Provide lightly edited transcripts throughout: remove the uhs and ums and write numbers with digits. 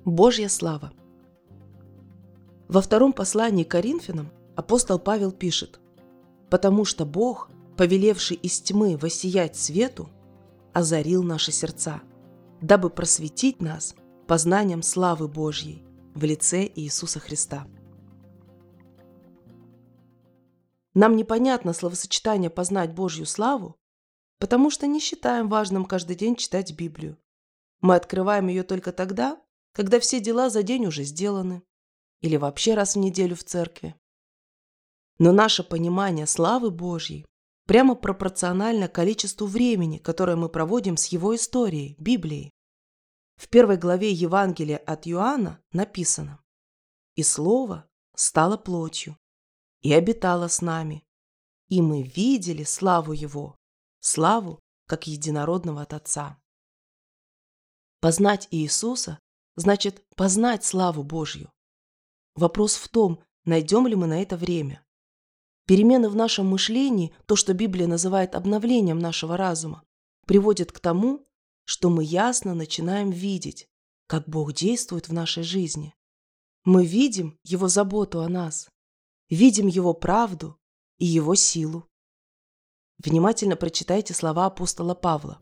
Божья слава. Во втором послании к Коринфянам апостол Павел пишет: «Потому что Бог, повелевший из тьмы воссиять свету, озарил наши сердца, дабы просветить нас познанием славы Божьей в лице Иисуса Христа». Нам непонятно словосочетание «познать Божью славу», потому что не считаем важным каждый день читать Библию. Мы открываем ее только тогда, когда все дела за день уже сделаны, или вообще раз в неделю в церкви. Но наше понимание славы Божьей прямо пропорционально количеству времени, которое мы проводим с Его историей, Библией. В 1 главе Евангелия от Иоанна написано: «И Слово стало плотью и обитало с нами, и мы видели славу Его, славу, как единородного от Отца». Познать Иисуса значит познать славу Божью. Вопрос в том, найдем ли мы на это время. Перемены в нашем мышлении, то, что Библия называет обновлением нашего разума, приводит к тому, что мы ясно начинаем видеть, как Бог действует в нашей жизни. Мы видим Его заботу о нас, видим Его правду и Его силу. Внимательно прочитайте слова апостола Павла.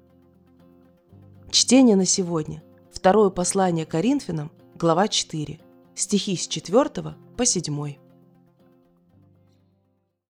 Чтение на сегодня. Второе послание Коринфянам, глава 4, стихи с 4 по 7.